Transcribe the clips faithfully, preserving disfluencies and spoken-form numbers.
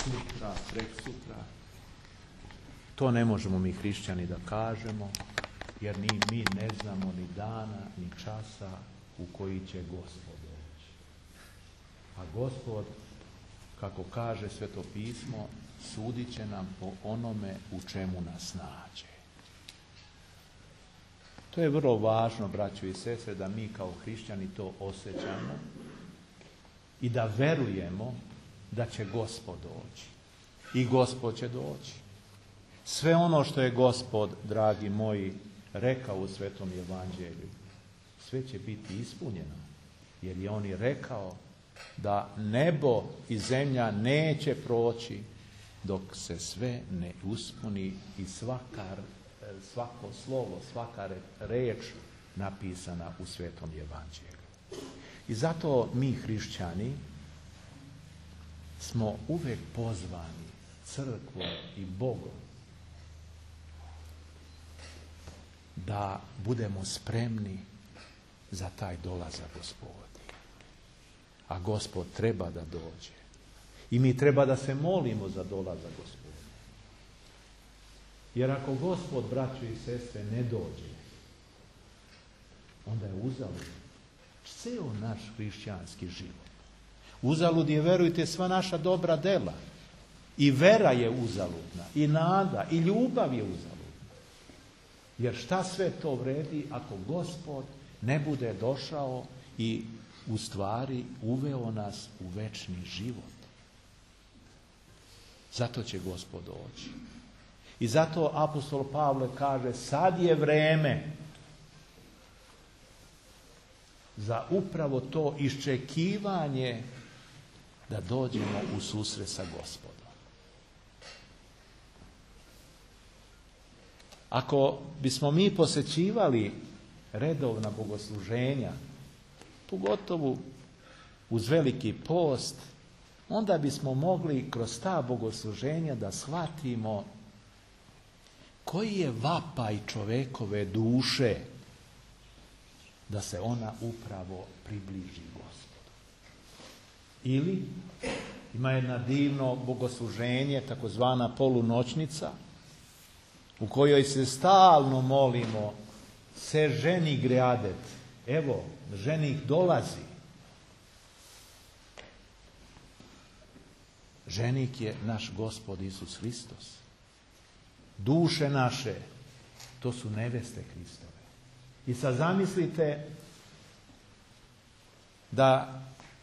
sutra, prek sutra. To ne možemo mi hrišćani da kažemo, jer ni mi ne znamo ni dana, ni časa u koji će Gospod doći. A Gospod, kako kaže Sveto pismo, sudit će nam po onome u čemu nas nađe. To je vrlo važno, braćo i sestre, da mi kao hrišćani to osjećamo i da verujemo da će Gospod doći. I Gospod će doći. Sve ono što je Gospod, dragi moji, rekao u Svetom Evanđelju, sve će biti ispunjeno. Jer je on i rekao da nebo i zemlja neće proći dok se sve ne ispuni i svaka, svako slovo, svaka reč napisana u Svetom Evanđelju. I zato mi hrišćani smo uvek pozvani crkvom i Bogom da budemo spremni za taj dolazak Gospodnji. A Gospod treba da dođe. I mi treba da se molimo za dolazak Gospodnji. Jer ako Gospod, braćo i sestre, ne dođe, onda je uzalud ceo naš hrišćanski život. Uzalud je, verujte, sva naša dobra dela. I vera je uzaludna, i nada, i ljubav je uzaludna. Jer šta sve to vredi ako Gospod ne bude došao i u stvari uveo nas u večni život? Zato će Gospod doći. I zato apostol Pavle kaže, sad je vreme za upravo to iščekivanje da dođemo u susret sa Gospodom. Ako bismo mi posjećivali redovna bogosluženja, pogotovo uz veliki post, onda bismo mogli kroz ta bogosluženja da shvatimo koji je vapaj čovekove duše da se ona upravo približi Gospodu. Ili ima jedna divno bogosluženje, takozvana polunoćnica, u kojoj se stalno molimo, se ženi greadet. Evo, ženik dolazi. Ženik je naš Gospod Isus Hristos. Duše naše, to su neveste Hristove. I sad zamislite da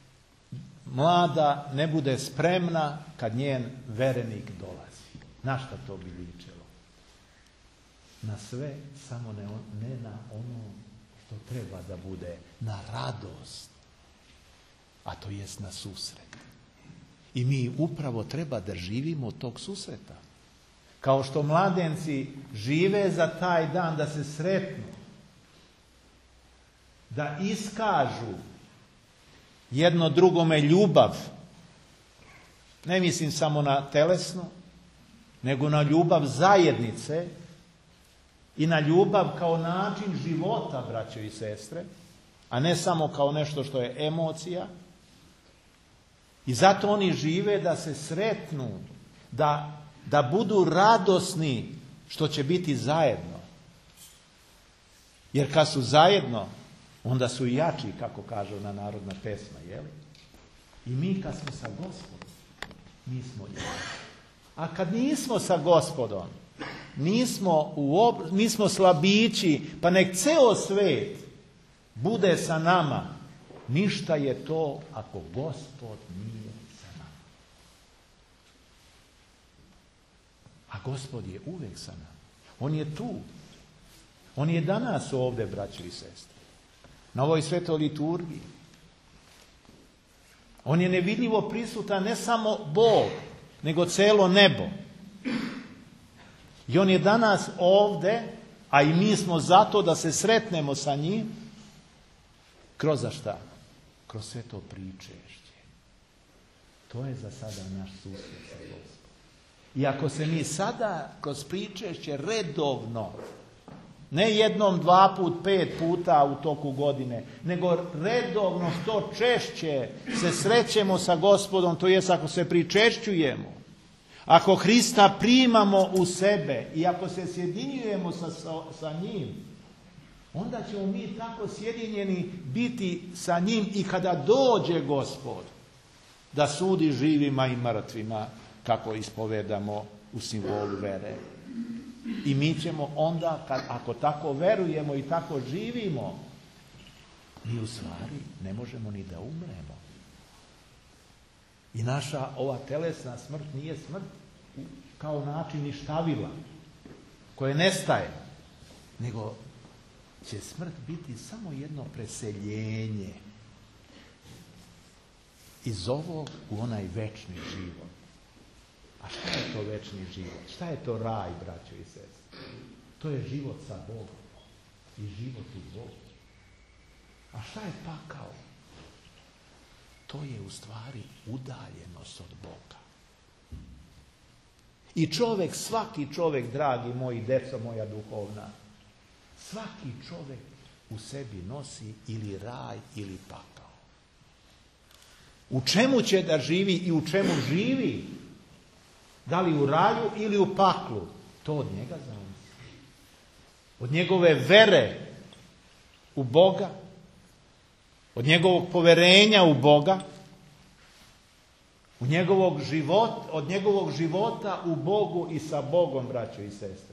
mlada ne bude spremna kad njen verenik dolazi. Na šta to bi ličilo? Na sve, samo ne, ne na ono što treba da bude, na radost, a to jest na susret. I mi upravo treba da živimo tog susreta. Kao što mladenci žive za taj dan da se sretnu, da iskažu jedno drugome ljubav. Ne mislim samo na telesnu, nego na ljubav zajednice i na ljubav kao način života, braćo i sestre, a ne samo kao nešto što je emocija. I zato oni žive da se sretnu, da, da budu radosni što će biti zajedno. Jer kad su zajedno, onda su i jači, kako kaže ona narodna pesma, jeli? I mi kad smo sa Gospodom, mi smo jači. A kad nismo sa Gospodom, nismo, u ob... mi smo slabići, pa nek ceo svet bude sa nama. Ništa je to ako Gospod nije sa nama. A Gospod je uvek sa nama. On je tu. On je danas ovdje, braćo i sestre. Na ovoj svetoj liturgiji. On je nevidljivo prisutan, ne samo Bog, nego celo nebo. I on je danas ovdje, a i mi smo zato da se sretnemo sa njim. Kroz za šta? Kroz sve to pričešće. To je za sada naš susret sa Gospodom. I ako se mi sada kroz pričešće redovno, ne jednom, dva put, pet puta u toku godine, nego redovno što češće se srećemo sa Gospodom, to jest ako se pričešćujemo, ako Hrista primamo u sebe i ako se sjedinjujemo sa, sa, sa njim, onda ćemo mi tako sjedinjeni biti sa njim i kada dođe Gospod da sudi živima i mrtvima, kako ispovedamo u simbolu vere. I mi ćemo onda, kad, ako tako verujemo i tako živimo, mi u stvari ne možemo ni da umremo. I naša ova telesna smrt nije smrt kao način ništavila koje nestaje, nego će smrt biti samo jedno preseljenje iz ovog u onaj večni život. A šta je to večni život? Šta je to raj, braćo i sestre? To je život sa Bogom i život u Bogu. A šta je pakao? To je u stvari udaljenost od Boga. I čovjek, svaki čovjek, dragi moji, deco moja duhovna, svaki čovjek u sebi nosi ili raj ili pakao. U čemu će da živi i u čemu živi? Da li u raju ili u paklu? To od njega zavisi. Od njegove vere u Boga, od njegovog poverenja u Boga, u njegovog života, od njegovog života u Bogu i sa Bogom, braćo i sestre.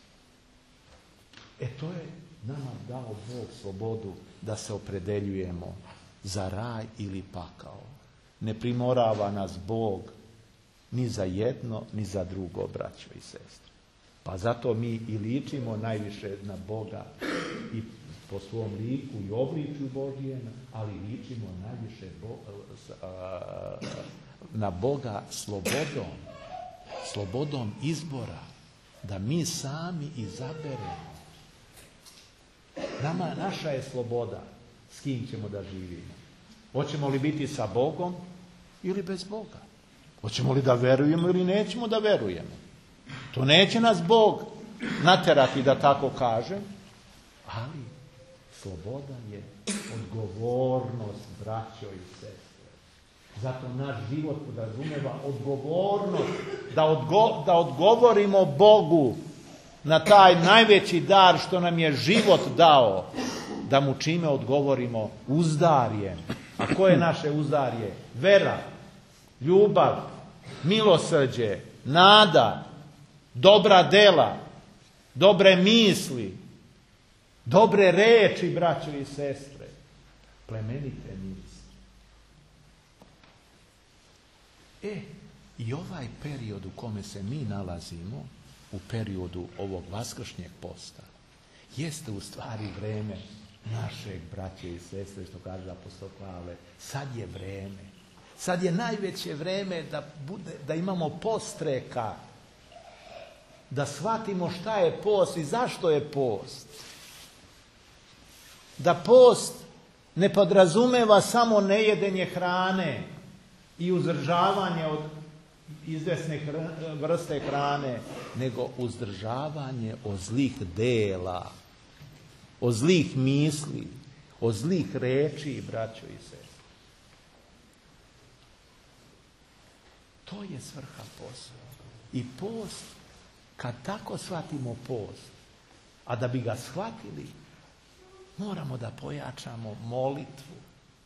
E to je nama dao Bog slobodu da se opredeljujemo za raj ili pakao. Ne primorava nas Bog ni za jedno, ni za drugo, braćo i sestre. Pa zato mi i ličimo najviše na Boga i po svom liku i obličju Božijem, ali ličimo najviše Bo, a, na Boga slobodom, slobodom izbora, da mi sami izaberemo. Nama, naša je sloboda s kim ćemo da živimo. Hoćemo li biti sa Bogom ili bez Boga? Hoćemo li da verujemo ili nećemo da verujemo? To neće nas Bog naterati, da tako kažem, ali sloboda je odgovornost, braćo i sestre. Zato naš život podrazumeva odgovornost, da, odgo, da odgovorimo Bogu na taj najveći dar što nam je život dao, da mu čime odgovorimo? Uzdarjem. A koje je naše uzdarje? Vera, ljubav, milosrđe, nada, dobra dela, dobre misli, dobre reči, braćo i sestre, plemenite misli. E, i ovaj period u kome se mi nalazimo, u periodu ovog vaskršnjeg posta, jeste u stvari vreme našeg, braće i sestre, što kaže apostol Pavle, sad je vreme. Sad je najveće vreme da, bude, da imamo postreka, da shvatimo šta je post i zašto je post. Da post ne podrazumeva samo nejedenje hrane i uzdržavanje od izvesne vrste hrane, nego uzdržavanje od zlih dela, od zlih misli, od zlih reči, braćo i sestre. To je svrha posta. I post, kad tako shvatimo post, a da bi ga shvatili, moramo da pojačamo molitvu.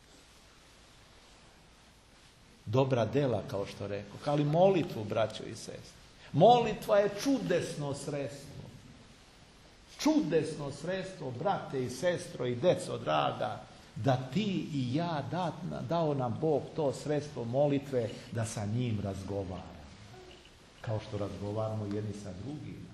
Dobra dela, kao što rekao, ali molitvu, braćo i sestre. Molitva je čudesno sredstvo. Čudesno sredstvo, brate i sestro i deco draga, da ti i ja dat, dao nam Bog to sredstvo molitve da sa njim razgovaramo. Kao što razgovaramo jedni sa drugima.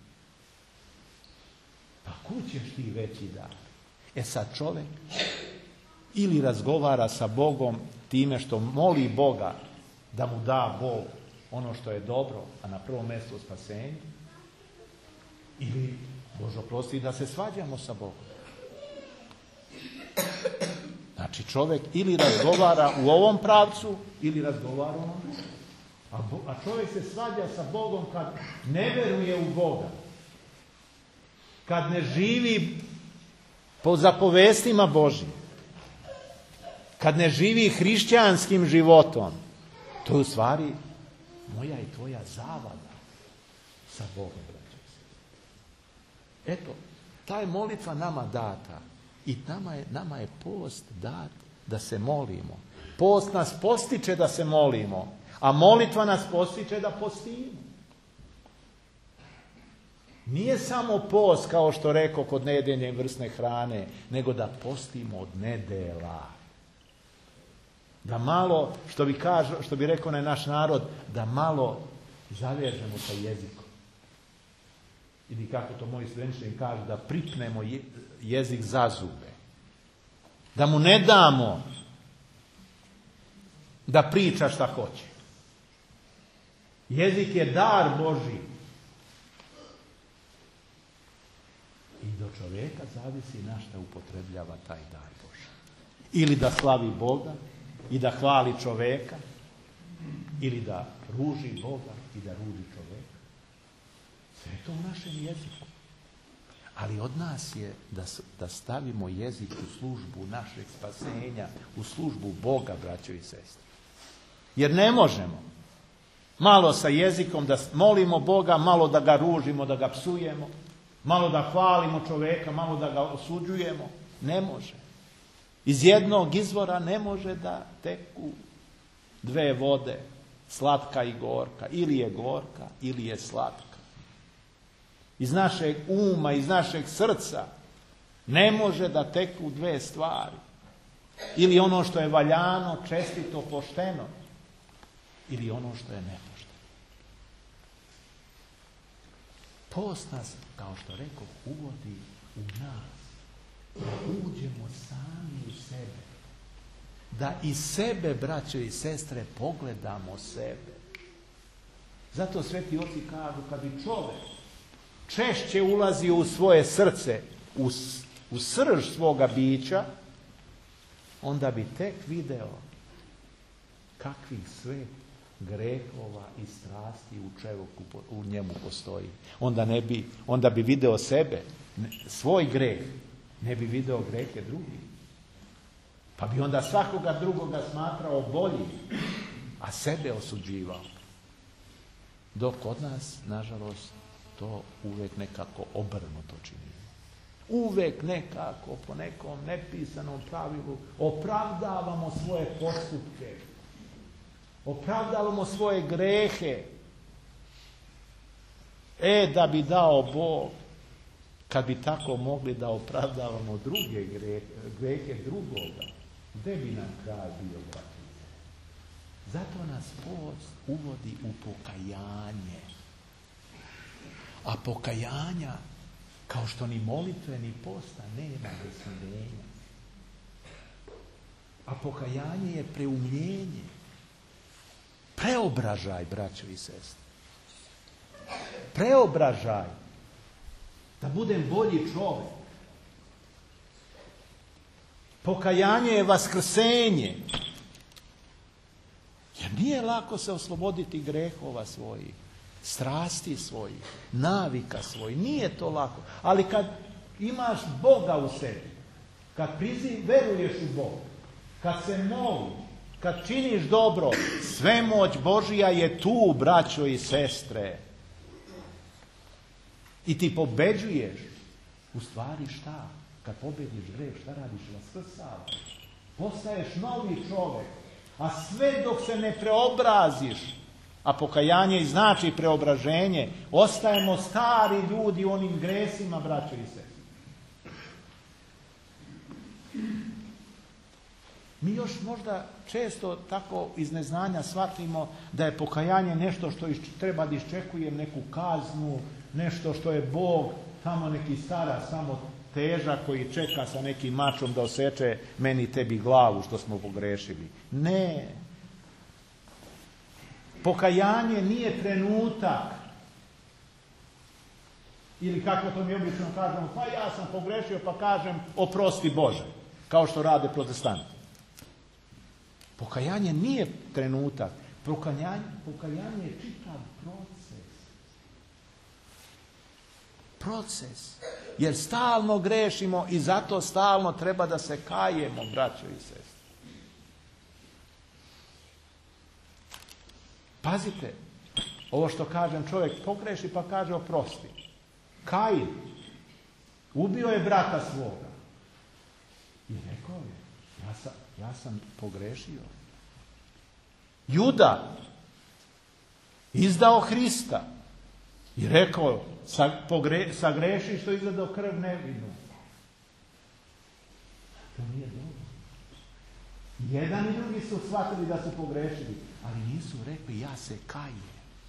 Pa kud ćeš ti veći dar? E sad čovjek ili razgovara sa Bogom time što moli Boga da mu da Bog ono što je dobro, a na prvom mjestu spasenje, ili, Bože oprosti, da se svađamo sa Bogom. Znači čovjek ili razgovara u ovom pravcu, ili razgovara u onom. A, a čovjek se svađa sa Bogom kad ne veruje u Boga. Kad ne živi po zapovestima Božjim. Kad ne živi hrišćanskim životom. To je u stvari moja i tvoja zavada. sa Bogom, braćo i sestre. Eto, ta je molitva nama data. I nama je, nama je post dat da se molimo. Post nas postiče da se molimo, a molitva nas postiče da postimo. Nije samo post, kao što rekao, kod nejedljenja vrsne hrane, nego da postimo od nedela. Da malo, što bi, kažu, što bi rekao na naš narod, da malo zavežemo sa jezikom. Ili kako to moji studenčani kažu, da pripnemo je, jezik za zube. Da mu ne damo da priča šta hoće. Jezik je dar Božji. I do čovjeka zavisi na šta upotrebljava taj dar Božji. Ili da slavi Boga i da hvali čovjeka, ili da ruži Boga i da ruži čovjeka. Sve je to u našem jeziku. Ali od nas je da, da stavimo jezik u službu našeg spasenja, u službu Boga, braćo i sestre. Jer ne možemo malo sa jezikom da molimo Boga, malo da ga ružimo, da ga psujemo, malo da hvalimo čovjeka, malo da ga osuđujemo. Ne može. Iz jednog izvora ne može da teku dve vode, slatka i gorka. Ili je gorka, ili je slatka. Iz našeg uma, iz našeg srca ne može da teku dve stvari. Ili ono što je valjano, čestito, pošteno, ili ono što je nepošteno. Post nas, kao što rekao, uvodi u nas. Da uđemo sami u sebe. Da i sebe, braćo i sestre, pogledamo sebe. Zato sveti oci kažu, kad bi čovjek češće ulazi u svoje srce, u, u srž svoga bića, onda bi tek video kakvih sve grehova i strasti u čovjeku, u njemu postoji. Onda ne bi, onda bi video sebe, svoj greh, ne bi video grehe drugih. Pa bi onda svakoga drugoga smatrao boljim, a sebe osuđivao. Dok kod nas, nažalost, to uvijek nekako obrnuto činimo. Uvijek nekako po nekom nepisanom pravilu opravdavamo svoje postupke. Opravdavamo svoje grehe. E, da bi dao Bog, kad bi tako mogli da opravdavamo druge grehe, grehe drugoga, gdje bi nam kraj bio, braći? Zato nas post uvodi u pokajanje. A pokajanja, kao što ni molitve ni posta, nema bez smirenja. A pokajanje je preumljenje. Preobražaj, braćo i sestre. Preobražaj. Da budem bolji čovjek. Pokajanje je vaskrsenje. Jer nije lako se osloboditi grehova svojih, strasti svojih, navika svojih. Nije to lako. Ali kad imaš Boga u sebi, kad prizi, veruješ u Boga, kad se moliš, kad činiš dobro, svemoć Božija je tu, braćo i sestre. I ti pobeđuješ. U stvari šta? Kad pobjediš greh, šta radiš? Vaskrsavaš. Postaješ novi čovjek. A sve dok se ne preobraziš, a pokajanje znači preobraženje, ostajemo stari ljudi u onim gresima, braćo i sestre. Mi još možda često tako iz neznanja shvatimo da je pokajanje nešto što treba da iščekujem neku kaznu, nešto što je Bog, tamo neki starac, samo težak koji čeka sa nekim mačom da oseče meni i tebi glavu što smo pogrešili. Ne. Pokajanje nije trenutak. Ili kako to mi obično kažemo, pa ja sam pogrešio pa kažem oprosti Bože, kao što rade protestanti. Pokajanje nije trenutak. Pokajanje, pokajanje je čitav proces. Proces. Jer stalno grešimo i zato stalno treba da se kajemo, braćo i sestre. Pazite, Ovo što kažem, čovjek pogreši pa kaže oprosti. Kain ubio je brata svoga. I rekao je, ja sam, ja sam pogrešio. Juda izdao Hrista i rekao, sagreši što izgledao krv nevinu. To nije dobro. Jedan i drugi su shvatili da su pogrešili, ali nisu rekli ja se kajem.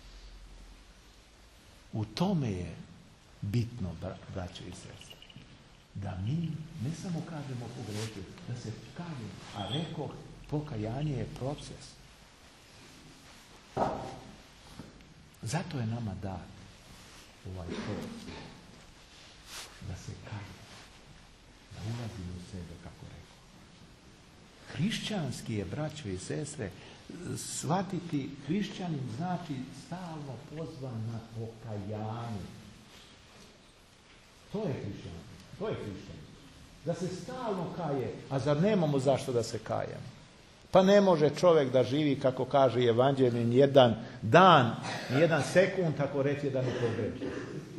U tome je bitno, braće i sestre, da mi ne samo kažemo pogrešili, da se kajemo, a rekoh, pokajanje je proces. Zato je nama dat ovaj post, da se kajemo, da ulazimo u sebe, kako rekao. Hrišćanski je, braćo i sestre, shvatiti hrišćanin znači stalno pozvan na pokajanje. To je hrišćanin. To je hrišćanin. Da se stalno kaje, a zar nemamo zašto da se kajemo? Pa ne može čovjek da živi, kako kaže Evanđelje, ni jedan dan, ni jedan sekund, ako reći da ne pogreši.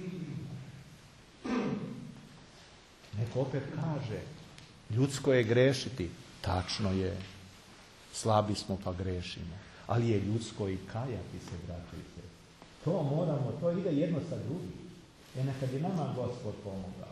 Neko opet kaže, ljudsko je grešiti. Tačno je. Slabi smo pa grešimo. Ali je ljudsko i kajati se, braće i sestre. To moramo, to ide jedno sa drugim. E neka bi nama Gospod pomogao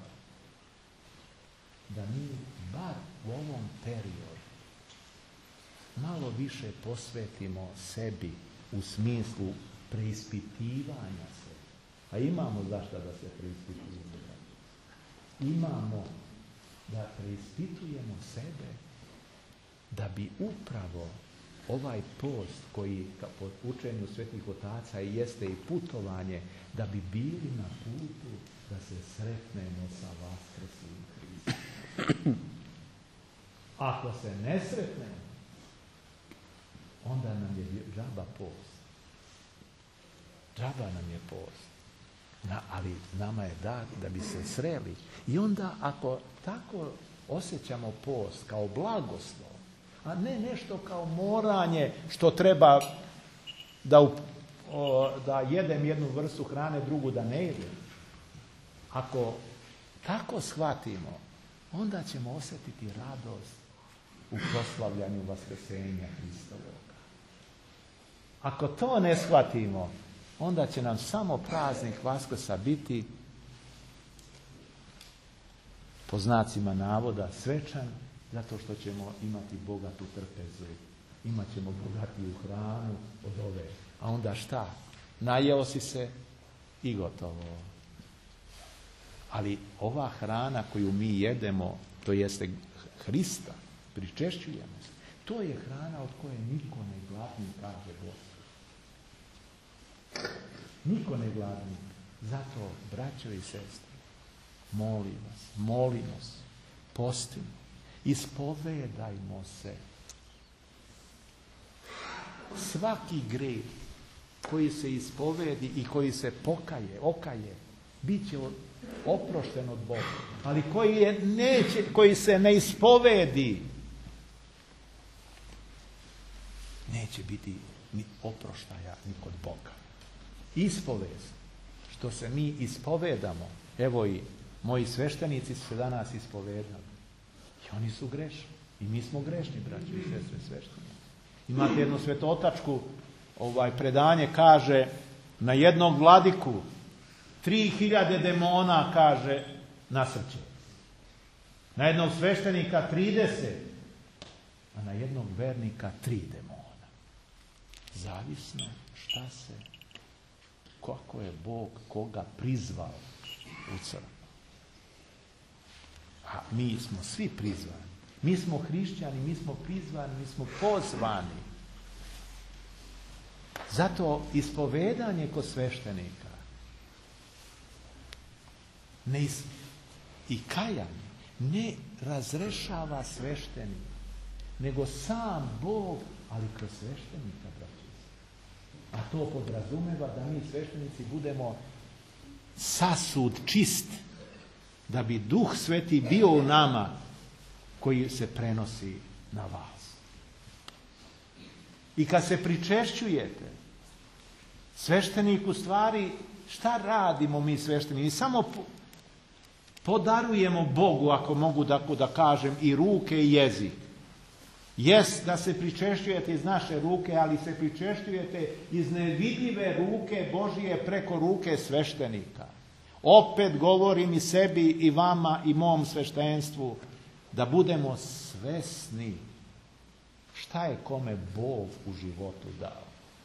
da mi bar u ovom periodu malo više posvetimo sebi u smislu preispitivanja se. A imamo zašto da se preispitujemo. Imamo da preispitujemo sebe, da bi upravo ovaj post koji po učenju svetih otaca i jeste i putovanje, da bi bili na putu da se sretnemo sa vaskrslim Hristom. Ako se ne sretnemo, onda nam je džaba post. Džaba nam je post. Na, ali nama je dat da bi se sreli. I onda ako tako osjećamo post kao blagoslov, a ne nešto kao moranje što treba da, o, da jedem jednu vrstu hrane, drugu da ne jedem. Ako tako shvatimo, onda ćemo osjetiti radost u proslavljanju vaskrsenja Hristovoga. Ako to ne shvatimo, onda će nam samo praznik Vaskrsa biti, po znacima navoda, svečan, zato što ćemo imati bogatu trpezu. Imat ćemo bogatiju hranu od ove. A onda šta? Najeo si se i gotovo. Ali ova hrana koju mi jedemo, to jeste Hrista, pričešćujemo se, to je hrana od koje niko ne gladni, kaže Gospod. Niko ne gladni. Zato, braćo i sestre, molim vas, molimo se, postimo, ispovedajmo se. Svaki grijeh koji se ispovedi i koji se pokaje, okaje, bit će oprošten od Boga. Ali koji, je neće, koji se ne ispovedi, neće biti ni oproštaja ni kod Boga. Ispovest, što se mi ispovedamo, evo i moji sveštenici su se danas ispovedali. I oni su grešni. I mi smo grešni, braći i sestre sveštenici. Imate jednu svetotačku ovaj, predanje, kaže, na jednog vladiku tri hiljade demona, kaže, nasrće. Na jednog sveštenika trideset, a na jednog vernika tri demona. Zavisno šta se, kako je Bog koga prizvao u crkvu. A mi smo svi prizvani. Mi smo hrišćani, mi smo prizvani, mi smo pozvani. Zato ispovedanje kod sveštenika ne is... i kajanje ne razrešava sveštenik, nego sam Bog, ali kroz sveštenika, braći. A to podrazumeva da mi sveštenici budemo sasud čist, da bi Duh Sveti bio u nama koji se prenosi na vas. I kad se pričešćujete, Sveštenik u stvari, šta radimo mi sveštenici? Mi samo podarujemo Bogu, ako mogu da, da kažem, i ruke i jezik. Jest da se pričešćujete iz naše ruke, ali se pričešćujete iz nevidljive ruke Božije preko ruke sveštenika. Opet govorim i sebi i vama i mom sveštenstvu da budemo svesni šta je kome Bog u životu dao.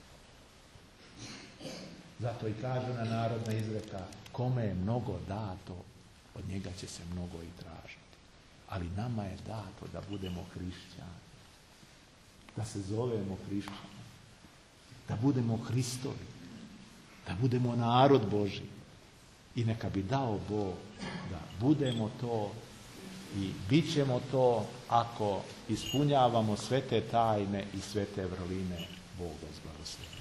Zato i kaže na narodna izreka, kome je mnogo dato, od njega će se mnogo i tražiti. Ali nama je dato da budemo hrišćani, da se zovemo hrišćani, da budemo Hristovi, da budemo narod Božji. I neka bi dao Bog da budemo to i bit ćemo to ako ispunjavamo sve te tajne i sve te vrline Boga izblagoslova.